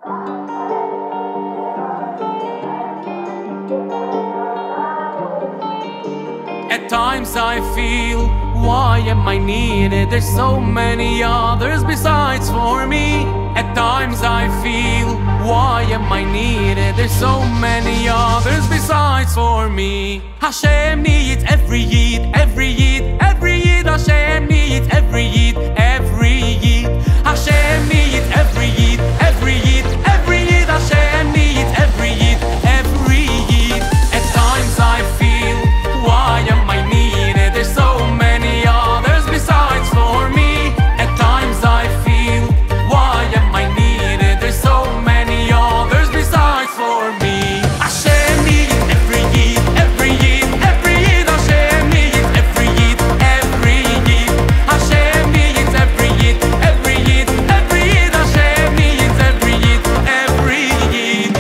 At times I feel, why am I needed? There's so many others besides for me. At times I feel, why am I needed? There's so many others besides for me. Hashem needs every yid, every yid, every yid. Hashem needs every yid, every yid. Hashem needs every yid, every yid, every yid. Hashem needs every yid, every yid. At times I feel, why am I needed? There's so many others besides for me. At times I feel, why am I needed? There's so many others besides for me. Hashem needs every yid, every yid, every yid. Hashem needs every yid, every yid. Hashem needs every yid, every yid, every yid. Hashem needs every yid, every yid.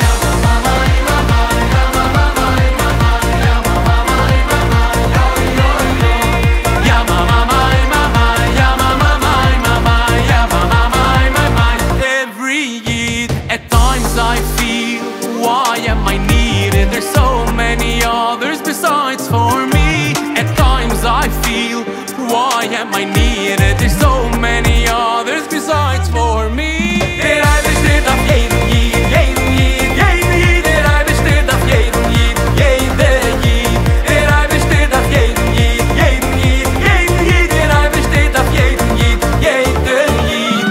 At times I feel, why am I needed? There's so many others besides for me. At times I feel, why am I needed? There's so many others besides for me. Der Eibesteht auf jeden Jid, jeden Jid, jeden Jid. Der Eibesteht auf jeden Jid, jede Jid. Der Eibesteht auf jeden Jid, jeden Jid, jeden Jid. Der Eibesteht auf jeden Jid, jede Jid.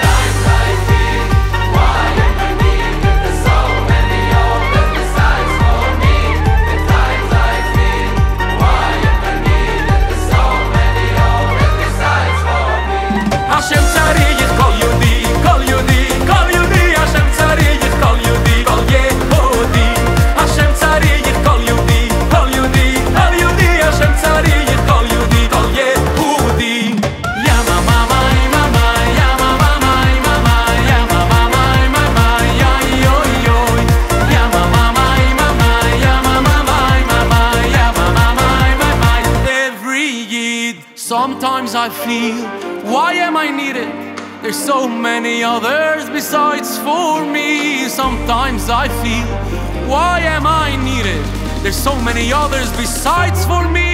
Hashem tzarich kol Yehudi, kol Yehudi, kol Yehudi. Hashem tzarich kol Yehudi, kol Yehudi. Hashem tzarich kol Yehudi, kol Yehudi, kol Yehudi. Hashem tzarich kol Yehudi, kol Yehudi. Ya mama, mama, ya mama, mama, ya mama, mama, ya yo yo. Ya mama, mama, ya mama, mama, ya mama, mama. Every yid. Sometimes I feel, why am I needed? There's so many others besides for me. Sometimes I feel, why am I needed? There's so many others besides for me.